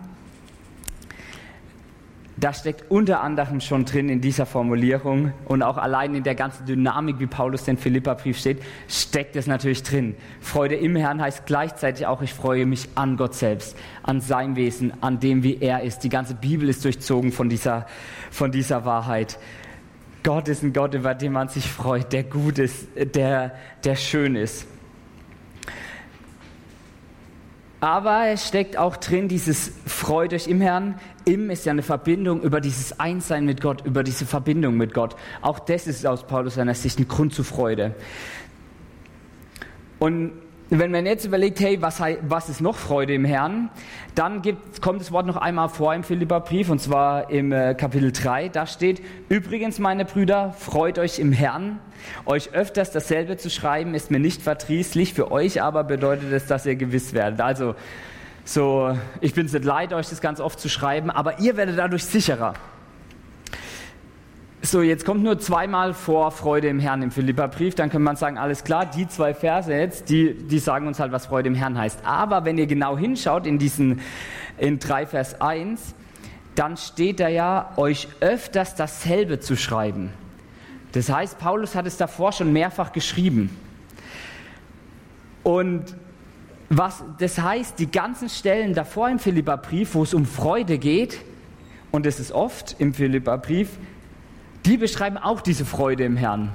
da steckt unter anderem schon drin in dieser Formulierung und auch allein in der ganzen Dynamik, wie Paulus den Philipperbrief steht, steckt es natürlich drin. Freude im Herrn heißt gleichzeitig auch, ich freue mich an Gott selbst, an seinem Wesen, an dem, wie er ist. Die ganze Bibel ist durchzogen von dieser, von dieser Wahrheit. Gott ist ein Gott, über den man sich freut, der gut ist, der, der schön ist. Aber es steckt auch drin dieses Freut euch im Herrn. Im ist ja eine Verbindung über dieses Einssein mit Gott, über diese Verbindung mit Gott. Auch das ist aus Paulus seiner Sicht ein Grund zur Freude. Und wenn man jetzt überlegt, hey, was, was ist noch Freude im Herrn, dann gibt, kommt das Wort noch einmal vor im Philipperbrief, und zwar im äh, Kapitel drei. Da steht, übrigens, meine Brüder, freut euch im Herrn. Euch öfters dasselbe zu schreiben, ist mir nicht verdrießlich, für euch aber bedeutet es, dass ihr gewiss werdet. Also, so, ich bin es nicht leid, euch das ganz oft zu schreiben, aber ihr werdet dadurch sicherer. So, jetzt kommt nur zweimal vor Freude im Herrn im Philipperbrief, dann kann man sagen, alles klar, die zwei Verse jetzt, die, die sagen uns halt, was Freude im Herrn heißt. Aber wenn ihr genau hinschaut in diesen, in drei Vers eins, dann steht da ja, euch öfters dasselbe zu schreiben. Das heißt, Paulus hat es davor schon mehrfach geschrieben. Und was das heißt, die ganzen Stellen davor im Philipperbrief, wo es um Freude geht, und das ist oft im Philipperbrief, die beschreiben auch diese Freude im Herrn.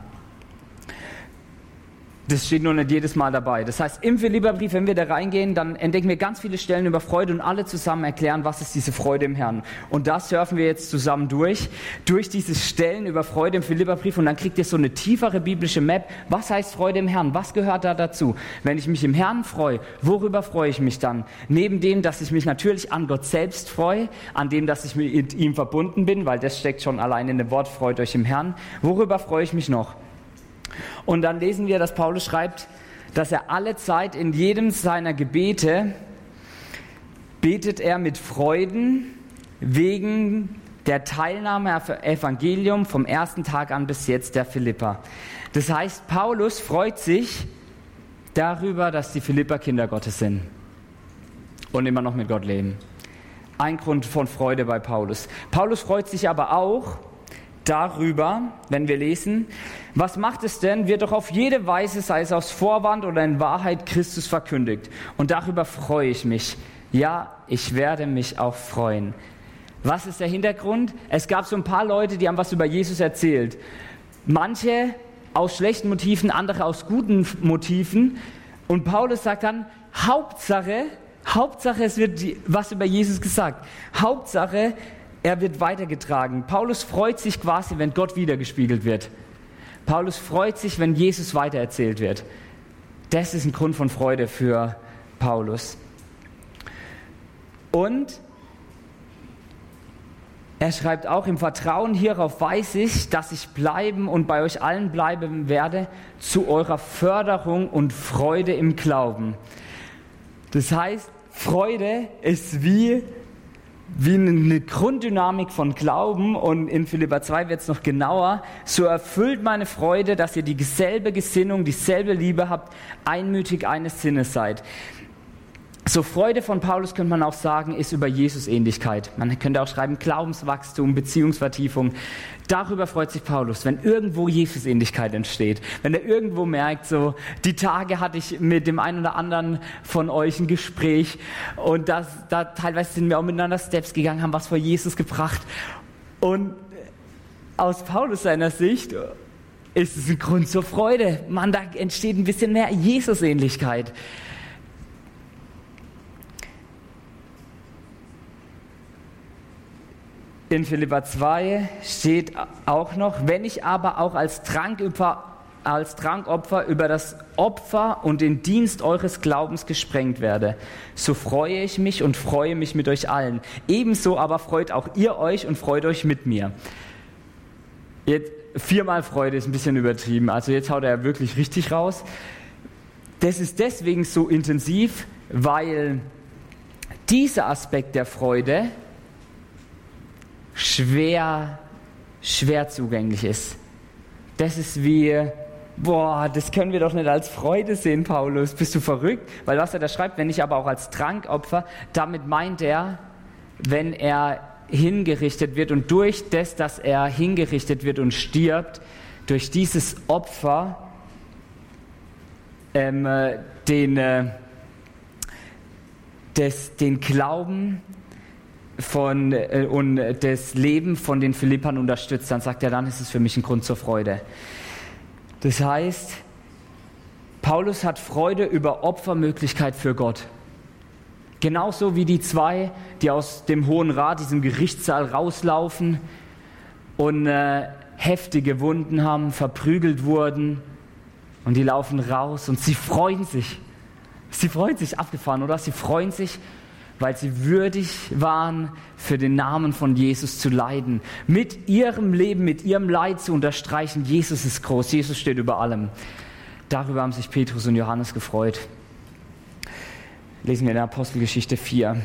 Das steht nur nicht jedes Mal dabei. Das heißt, im Philipperbrief, wenn wir da reingehen, dann entdecken wir ganz viele Stellen über Freude und alle zusammen erklären, was ist diese Freude im Herrn. Und das surfen wir jetzt zusammen durch, durch diese Stellen über Freude im Philipperbrief, und dann kriegt ihr so eine tiefere biblische Map. Was heißt Freude im Herrn? Was gehört da dazu? Wenn ich mich im Herrn freue, worüber freue ich mich dann? Neben dem, dass ich mich natürlich an Gott selbst freue, an dem, dass ich mit ihm verbunden bin, weil das steckt schon allein in dem Wort, freut euch im Herrn. Worüber freue ich mich noch? Und dann lesen wir, dass Paulus schreibt, dass er alle Zeit in jedem seiner Gebete betet er mit Freuden wegen der Teilnahme am Evangelium vom ersten Tag an bis jetzt der Philipper. Das heißt, Paulus freut sich darüber, dass die Philipper Kinder Gottes sind und immer noch mit Gott leben. Ein Grund von Freude bei Paulus. Paulus freut sich aber auch darüber, wenn wir lesen, was macht es denn, wird doch auf jede Weise, sei es aus Vorwand oder in Wahrheit, Christus verkündigt. Und darüber freue ich mich. Ja, ich werde mich auch freuen. Was ist der Hintergrund? Es gab so ein paar Leute, die haben was über Jesus erzählt. Manche aus schlechten Motiven, andere aus guten Motiven. Und Paulus sagt dann, Hauptsache, Hauptsache, es wird was über Jesus gesagt. Hauptsache, er wird weitergetragen. Paulus freut sich quasi, wenn Gott wiedergespiegelt wird. Paulus freut sich, wenn Jesus weitererzählt wird. Das ist ein Grund von Freude für Paulus. Und er schreibt auch, im Vertrauen hierauf weiß ich, dass ich bleiben und bei euch allen bleiben werde, zu eurer Förderung und Freude im Glauben. Das heißt, Freude ist wie wie eine Grunddynamik von Glauben, und in Philipper zwei wird es noch genauer. So erfüllt meine Freude, dass ihr dieselbe Gesinnung, dieselbe Liebe habt, einmütig eines Sinnes seid. So Freude von Paulus, könnte man auch sagen, ist über Jesus-Ähnlichkeit. Man könnte auch schreiben Glaubenswachstum, Beziehungsvertiefung. Darüber freut sich Paulus, wenn irgendwo Jesus-Ähnlichkeit entsteht. Wenn er irgendwo merkt, so die Tage hatte ich mit dem einen oder anderen von euch ein Gespräch, und das, da teilweise sind wir auch miteinander Steps gegangen, haben was vor Jesus gebracht. Und aus Paulus seiner Sicht ist es ein Grund zur Freude. Mann, da entsteht ein bisschen mehr Jesus-Ähnlichkeit. In Philipper zwei steht auch noch, wenn ich aber auch als Trankopfer, als Trankopfer über das Opfer und den Dienst eures Glaubens gesprengt werde, so freue ich mich und freue mich mit euch allen. Ebenso aber freut auch ihr euch und freut euch mit mir. Jetzt viermal Freude ist ein bisschen übertrieben, also jetzt haut er wirklich richtig raus. Das ist deswegen so intensiv, weil dieser Aspekt der Freude schwer, schwer zugänglich ist. Das ist wie, boah, das können wir doch nicht als Freude sehen, Paulus, bist du verrückt? Weil was er da schreibt, wenn ich aber auch als Trankopfer, damit meint er, wenn er hingerichtet wird und durch das, dass er hingerichtet wird und stirbt, durch dieses Opfer ähm, den, äh, des, den Glauben von, äh, und das Leben von den Philippern unterstützt, dann sagt er, dann ist es für mich ein Grund zur Freude. Das heißt, Paulus hat Freude über Opfermöglichkeit für Gott. Genauso wie die zwei, die aus dem Hohen Rat, diesem Gerichtssaal rauslaufen und äh, heftige Wunden haben, verprügelt wurden und die laufen raus und sie freuen sich. Sie freuen sich, abgefahren, oder? Sie freuen sich, weil sie würdig waren, für den Namen von Jesus zu leiden. Mit ihrem Leben, mit ihrem Leid zu unterstreichen, Jesus ist groß, Jesus steht über allem. Darüber haben sich Petrus und Johannes gefreut. Lesen wir in der Apostelgeschichte vier.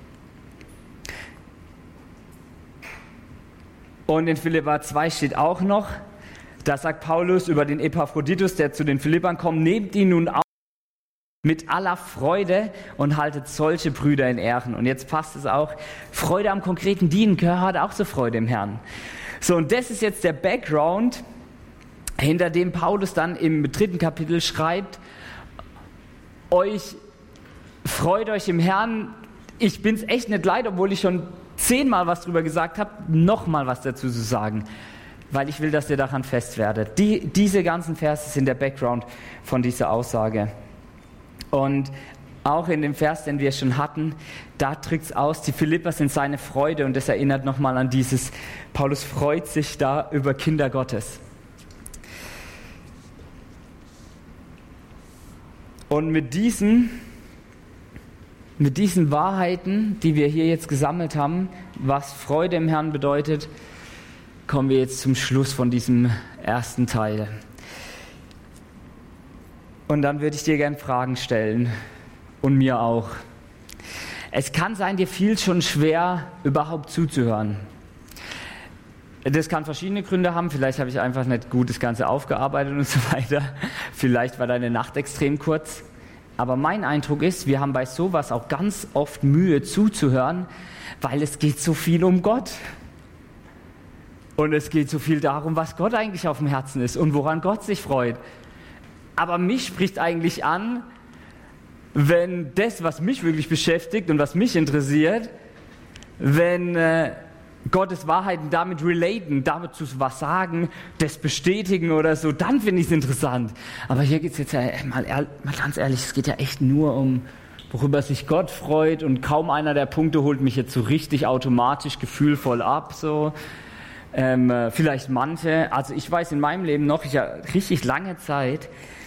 Und in Philipper zwei steht auch noch, da sagt Paulus über den Epaphroditus, der zu den Philippern kommt, nehmt ihn nun auf mit aller Freude und haltet solche Brüder in Ehren. Und jetzt passt es auch, Freude am konkreten Dienen gehört auch zur Freude im Herrn. So, und das ist jetzt der Background, hinter dem Paulus dann im dritten Kapitel schreibt, euch freut euch im Herrn. Ich bin's echt nicht leid, obwohl ich schon zehnmal was drüber gesagt habe, nochmal was dazu zu sagen, weil ich will, dass ihr daran fest werdet. Die, diese ganzen Verse sind der Background von dieser Aussage. Und auch in dem Vers, den wir schon hatten, da drückt es aus, die Philipper sind seine Freude und das erinnert nochmal an dieses, Paulus freut sich da über Kinder Gottes. Und mit diesen, mit diesen Wahrheiten, die wir hier jetzt gesammelt haben, was Freude im Herrn bedeutet, kommen wir jetzt zum Schluss von diesem ersten Teil. Und dann würde ich dir gerne Fragen stellen und mir auch. Es kann sein, dir fiel schon schwer, überhaupt zuzuhören. Das kann verschiedene Gründe haben. Vielleicht habe ich einfach nicht gut das Ganze aufgearbeitet und so weiter. Vielleicht war deine Nacht extrem kurz. Aber mein Eindruck ist, wir haben bei sowas auch ganz oft Mühe zuzuhören, weil es geht so viel um Gott. Und es geht so viel darum, was Gott eigentlich auf dem Herzen ist und woran Gott sich freut. Aber mich spricht eigentlich an, wenn das, was mich wirklich beschäftigt und was mich interessiert, wenn äh, Gottes Wahrheiten damit relaten, damit zu was sagen, das bestätigen oder so, dann finde ich es interessant. Aber hier geht es jetzt ja mal, mal ganz ehrlich, es geht ja echt nur um, worüber sich Gott freut und kaum einer der Punkte holt mich jetzt so richtig automatisch gefühlvoll ab, so. Ähm, äh, vielleicht manche, also ich weiß in meinem Leben noch, ich habe richtig lange Zeit,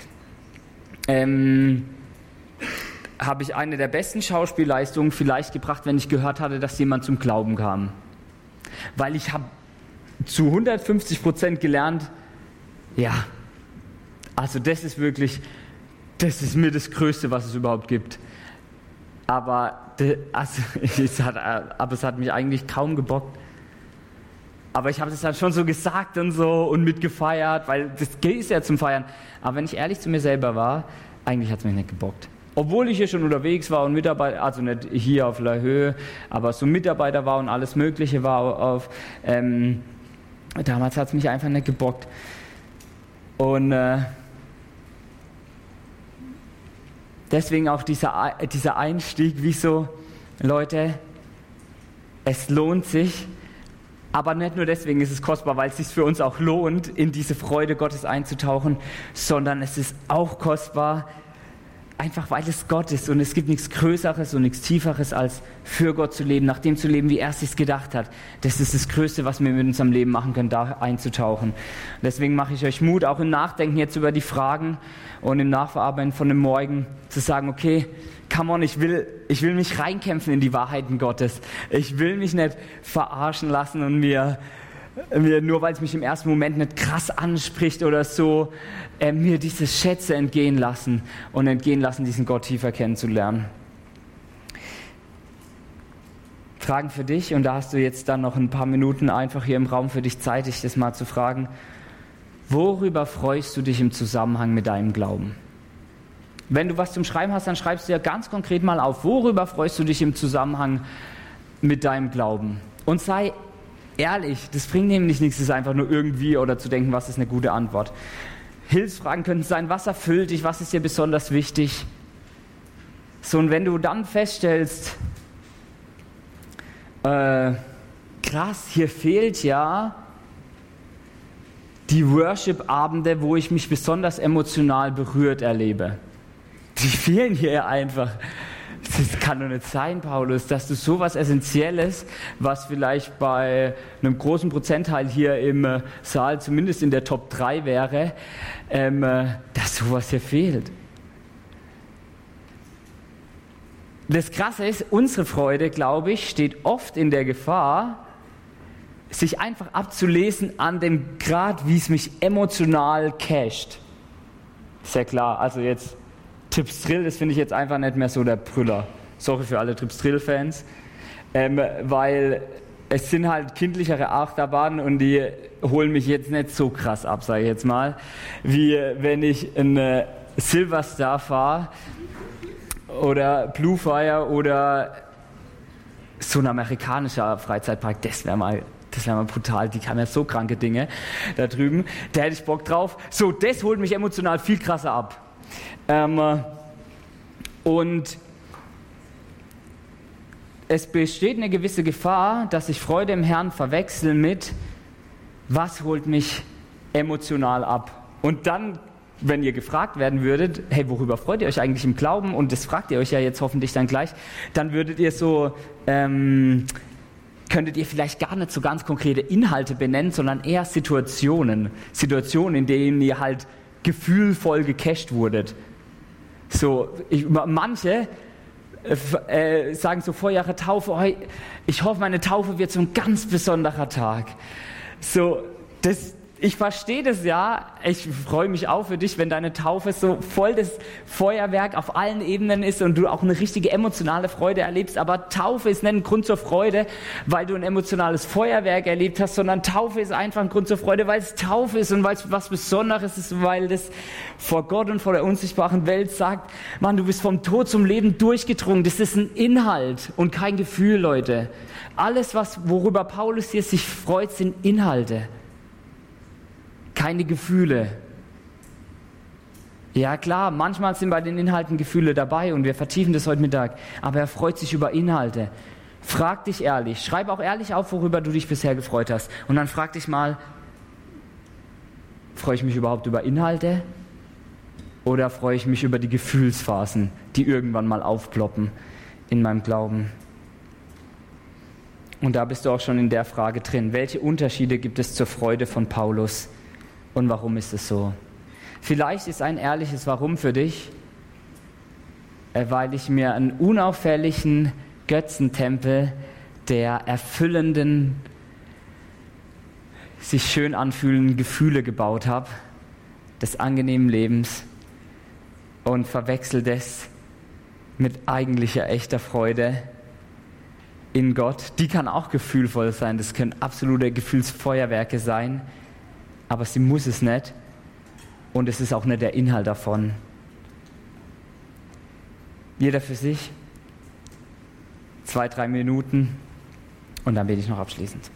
ähm, habe ich eine der besten Schauspielleistungen vielleicht gebracht, wenn ich gehört hatte, dass jemand zum Glauben kam. Weil ich habe zu hundertfünfzig Prozent gelernt, ja, also das ist wirklich, das ist mir das Größte, was es überhaupt gibt. Aber, also, es hat, aber es hat mich eigentlich kaum gebockt. Aber ich habe das dann schon so gesagt und so und mitgefeiert, weil das ist ja zum Feiern. Aber wenn ich ehrlich zu mir selber war, eigentlich hat es mich nicht gebockt. Obwohl ich hier schon unterwegs war und Mitarbeiter, also nicht hier auf der Höhe, aber so Mitarbeiter war und alles Mögliche war auf, ähm, damals hat es mich einfach nicht gebockt. Und äh, deswegen auch dieser, dieser Einstieg, wie so, Leute, es lohnt sich, Aber nicht nur deswegen ist es kostbar, weil es sich für uns auch lohnt, in diese Freude Gottes einzutauchen, sondern es ist auch kostbar, einfach weil es Gott ist und es gibt nichts Größeres und nichts Tieferes, als für Gott zu leben, nach dem zu leben, wie er es sich gedacht hat. Das ist das Größte, was wir mit unserem Leben machen können, da einzutauchen. Deswegen mache ich euch Mut, auch im Nachdenken jetzt über die Fragen und im Nachverarbeiten von dem Morgen, zu sagen, okay, come on, ich will, ich will mich reinkämpfen in die Wahrheiten Gottes. Ich will mich nicht verarschen lassen und mir mir, nur weil es mich im ersten Moment nicht krass anspricht oder so, äh, mir diese Schätze entgehen lassen und entgehen lassen, diesen Gott tiefer kennenzulernen. Fragen für dich, und da hast du jetzt dann noch ein paar Minuten einfach hier im Raum für dich Zeit, dich das mal zu fragen. Worüber freust du dich im Zusammenhang mit deinem Glauben? Wenn du was zum Schreiben hast, dann schreibst du ja ganz konkret mal auf, worüber freust du dich im Zusammenhang mit deinem Glauben? Und sei ehrlich, das bringt nämlich nichts, das einfach nur irgendwie oder zu denken, was ist eine gute Antwort. Hilfsfragen könnten sein, was erfüllt dich, was ist dir besonders wichtig? So, und wenn du dann feststellst, äh, krass, hier fehlt ja die Worship-Abende, wo ich mich besonders emotional berührt erlebe. Die fehlen hier einfach. Das kann doch nicht sein, Paulus, dass du sowas Essentielles, was vielleicht bei einem großen Prozentteil hier im Saal, zumindest in der Top drei wäre, ähm, dass sowas hier fehlt. Das Krasse ist, unsere Freude, glaube ich, steht oft in der Gefahr, sich einfach abzulesen an dem Grad, wie es mich emotional casht. Sehr klar, also jetzt Trips Drill, das finde ich jetzt einfach nicht mehr so der Brüller. Sorry für alle Trips Drill-Fans. Ähm, weil es sind halt kindlichere Achterbahnen und die holen mich jetzt nicht so krass ab, sage ich jetzt mal, wie wenn ich eine Silverstar fahre oder Blue Fire oder so ein amerikanischer Freizeitpark. Das wäre mal, das wäre mal brutal. Die haben ja so kranke Dinge da drüben. Da hätte ich Bock drauf. So, das holt mich emotional viel krasser ab. Ähm, und es besteht eine gewisse Gefahr, dass ich Freude im Herrn verwechsel mit, was holt mich emotional ab? Und dann, wenn ihr gefragt werden würdet, hey, worüber freut ihr euch eigentlich im Glauben? Und das fragt ihr euch ja jetzt hoffentlich dann gleich, dann würdet ihr so, ähm, könntet ihr vielleicht gar nicht so ganz konkrete Inhalte benennen, sondern eher Situationen. Situationen, in denen ihr halt gefühlvoll gecasht wurdet. So, ich, manche äh, sagen so vor ihrer Taufe, oh, ich hoffe, meine Taufe wird so ein ganz besonderer Tag. So, das, ich verstehe das ja, ich freue mich auch für dich, wenn deine Taufe so voll das Feuerwerk auf allen Ebenen ist und du auch eine richtige emotionale Freude erlebst, aber Taufe ist nicht ein Grund zur Freude, weil du ein emotionales Feuerwerk erlebt hast, sondern Taufe ist einfach ein Grund zur Freude, weil es Taufe ist und weil es was Besonderes ist, weil das vor Gott und vor der unsichtbaren Welt sagt, Mann, du bist vom Tod zum Leben durchgedrungen, das ist ein Inhalt und kein Gefühl, Leute. Alles, was, worüber Paulus hier sich freut, sind Inhalte. Keine Gefühle. Ja klar, manchmal sind bei den Inhalten Gefühle dabei und wir vertiefen das heute Mittag, aber er freut sich über Inhalte. Frag dich ehrlich, schreib auch ehrlich auf, worüber du dich bisher gefreut hast. Und dann frag dich mal, freue ich mich überhaupt über Inhalte oder freue ich mich über die Gefühlsphasen, die irgendwann mal aufploppen in meinem Glauben? Und da bist du auch schon in der Frage drin. Welche Unterschiede gibt es zur Freude von Paulus? Und warum ist es so? Vielleicht ist ein ehrliches Warum für dich, weil ich mir einen unauffälligen Götzentempel der erfüllenden, sich schön anfühlenden Gefühle gebaut habe, des angenehmen Lebens, und verwechsel das mit eigentlicher, echter Freude in Gott. Die kann auch gefühlvoll sein, das können absolute Gefühlsfeuerwerke sein, aber sie muss es nicht und es ist auch nicht der Inhalt davon. Jeder für sich, zwei, drei Minuten und dann bete ich noch abschließend.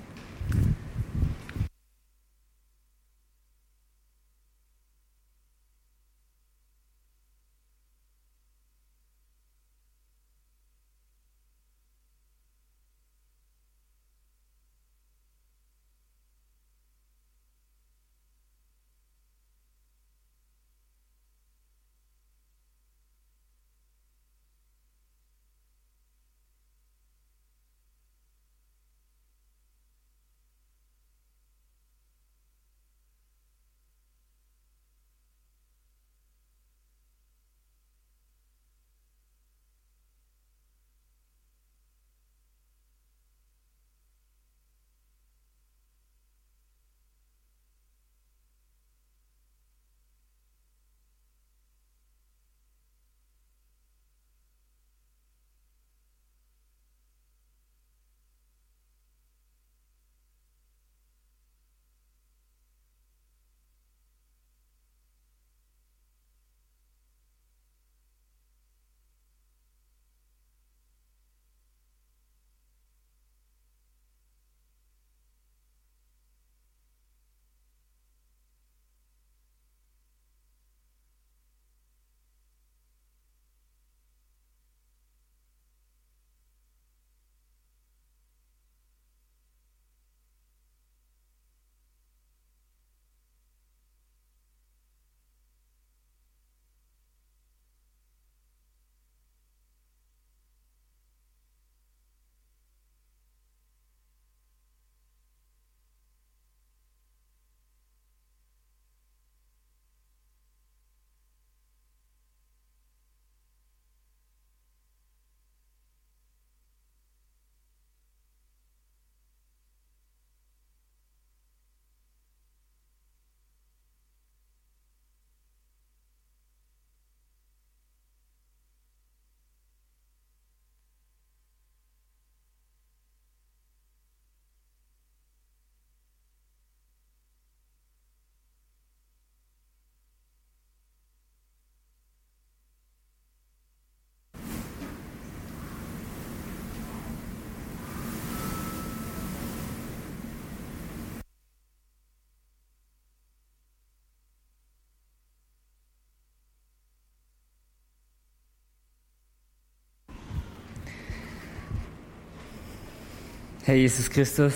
Herr Jesus Christus,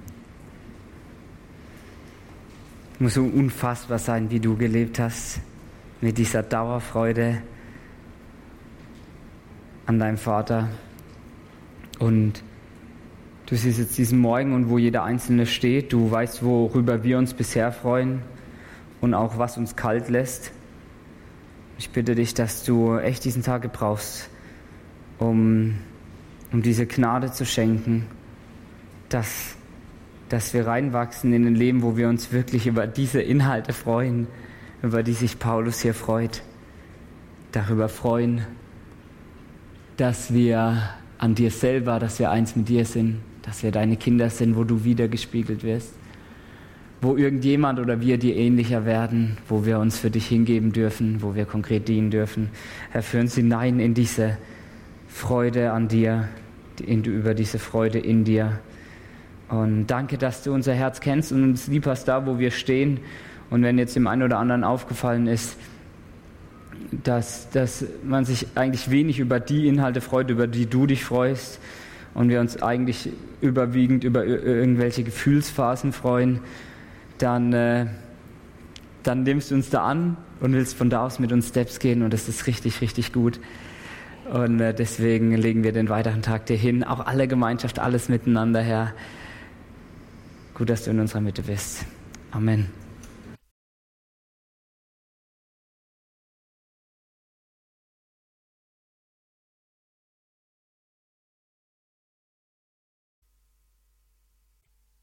es muss so unfassbar sein, wie du gelebt hast, mit dieser Dauerfreude an deinem Vater. Und du siehst jetzt diesen Morgen und wo jeder Einzelne steht, du weißt, worüber wir uns bisher freuen und auch was uns kalt lässt. Ich bitte dich, dass du echt diesen Tag gebrauchst, um, um diese Gnade zu schenken, dass, dass wir reinwachsen in ein Leben, wo wir uns wirklich über diese Inhalte freuen, über die sich Paulus hier freut, darüber freuen, dass wir an dir selber, dass wir eins mit dir sind, dass wir deine Kinder sind, wo du wiedergespiegelt wirst, wo irgendjemand oder wir dir ähnlicher werden, wo wir uns für dich hingeben dürfen, wo wir konkret dienen dürfen. Herr, führ uns hinein in diese Freude an dir, in, über diese Freude in dir. Und danke, dass du unser Herz kennst und uns lieb hast da, wo wir stehen. Und wenn jetzt dem einen oder anderen aufgefallen ist, dass, dass man sich eigentlich wenig über die Inhalte freut, über die du dich freust, und wir uns eigentlich überwiegend über irgendwelche Gefühlsphasen freuen, dann, äh, dann nimmst du uns da an und willst von da aus mit uns Steps gehen, und das ist richtig, richtig gut. Und äh, deswegen legen wir den weiteren Tag dir hin, auch alle Gemeinschaft, alles miteinander, Herr. Gut, dass du in unserer Mitte bist. Amen.